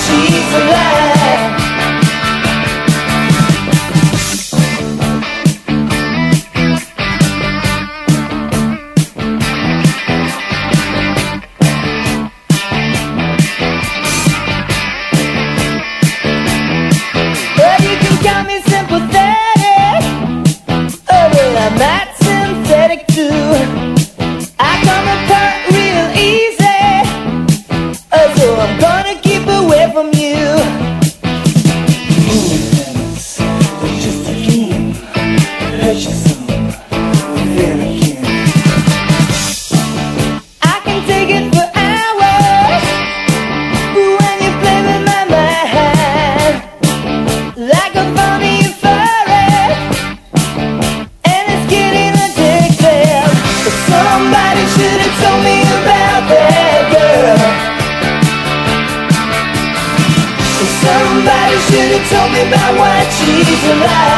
she's alive. Well, you can call me sympathetic, oh well, I'm not synthetic too. I come apart real easy, oh, so I'm gonna keep away from you. It's just a game, hurt you some, then again. I can take it for hours when you play with my mind, like a funny furry, and it's getting addictive. Somebody should have told me about that girl. Somebody should have told me about why she's alive.